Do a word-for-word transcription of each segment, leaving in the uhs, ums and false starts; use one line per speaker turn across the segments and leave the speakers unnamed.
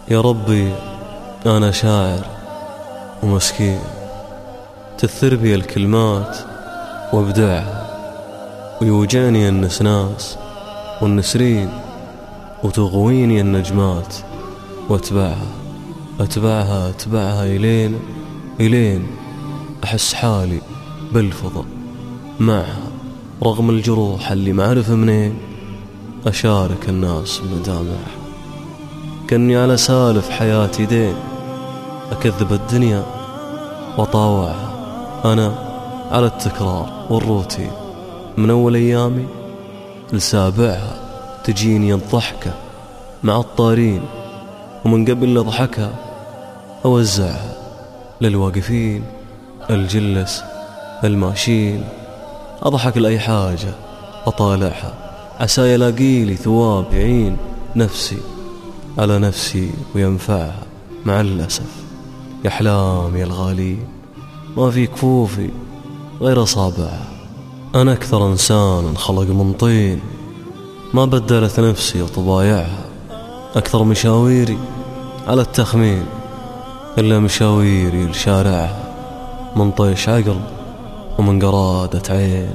يا ربي أنا شاعر ومسكين، تثر بي الكلمات وابدعها، ويوجعني النسناس والنسرين، وتغويني النجمات واتبعها اتبعها اتبعها إلين إلين أحس حالي بالفضا معها، رغم الجروح اللي معرف منين أشارك الناس مدامعها. كأني على سالف حياتي دين أكذب الدنيا وطاوعها، أنا على التكرار والروتين من أول أيامي لسابعها، تجيني الضحكة مع الطارين، ومن قبل لضحكها أوزعها للواقفين الجلس الماشين، أضحك لأي حاجة أطالعها، عسى يلاقيلي ثواب يعين نفسي على نفسي وينفعها. مع الأسف يا أحلامي الغالين ما في كفوفي غير أصابعها، أنا أكثر إنسان خلق من طين، ما بدلت نفسي وطبايعها، أكثر مشاويري على التخمين إلا مشاويري لشارعها، من طيش عقل ومن قرادة عين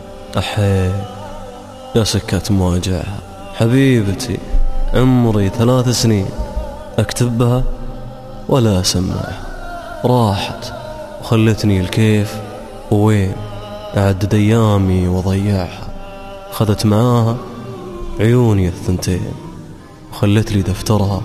أحيي يا سكة مواجعها. حبيبتي عمري ثلاث سنين أكتبها ولا أسمعها، راحت وخلتني الكيف ووين أعدد أيامي وضيعها، خذت معاها عيوني الثنتين وخلت لي دفترها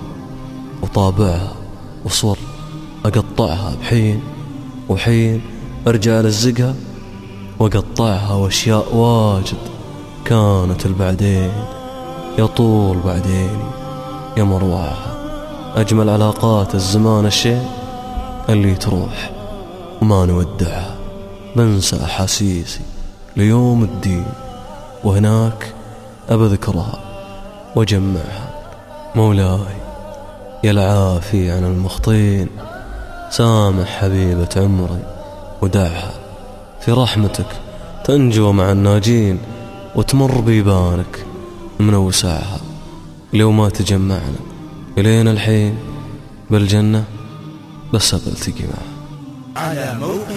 وطابعها وصور أقطعها بحين وحين، أرجع ألزقها وأقطعها، وأشياء واجد كانت البعدين يطول بعديني يا مروعها. أجمل علاقات الزمان الشيء اللي تروح وما نودعها، بنسى أحاسيسي ليوم الدين، وهناك أبذكرها وجمعها. مولاي يا العافي عن المخطين، سامح حبيبة عمري ودعها، في رحمتك تنجو مع الناجين، وتمر بيبانك من وسعها. لو ما تجمعنا إلينا الحين بالجنة بس أبلتقي معها.
على موقع